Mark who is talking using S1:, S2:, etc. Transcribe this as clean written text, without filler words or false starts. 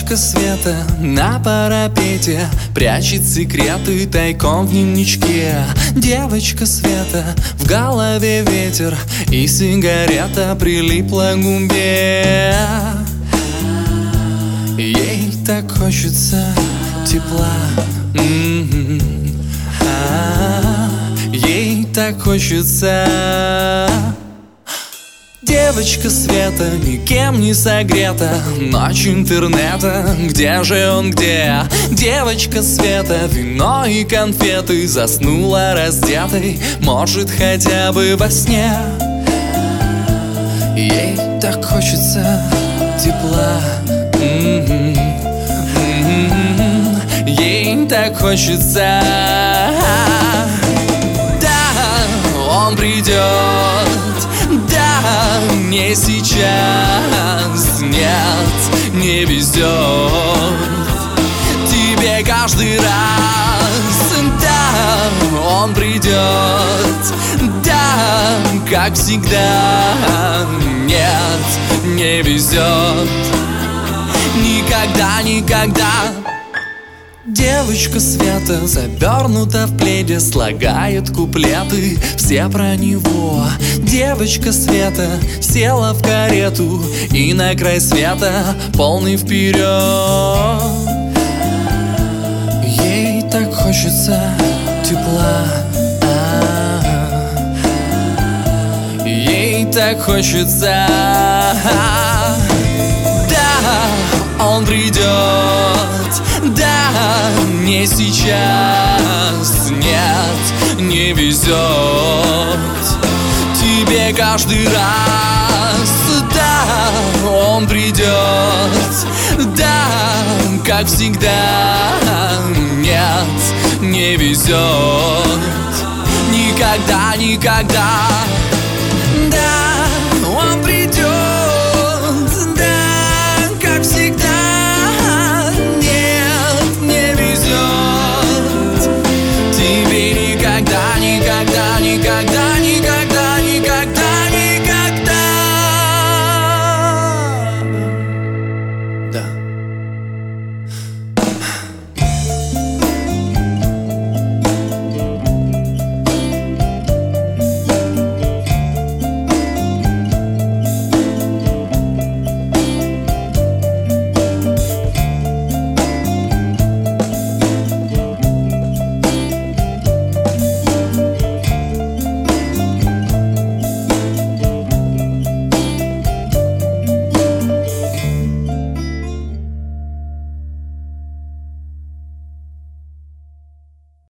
S1: Девочка Света на парапете прячет секреты тайком в дневничке. Девочка Света, в голове ветер, и сигарета прилипла к губе. Ей так хочется тепла, ей так хочется. Девочка Света никем не согрета, ночь интернета, где же он, где? Девочка Света, вино и конфеты, заснула раздетой, может, хотя бы во сне. Ей так хочется тепла, ей так хочется. Да, он придет, да, не сейчас, нет, не везет тебе каждый раз. Да, он придет, да, как всегда, нет, не везет никогда, никогда. Девочка Света завернута в пледе, слагает куплеты, все про него. Девочка Света села в карету, и на край света полный вперед. Ей так хочется тепла, ей так хочется. Да, он придет, да, не сейчас, нет, не везет тебе каждый раз. Да, он придет, да, как всегда, нет, не везет никогда, никогда.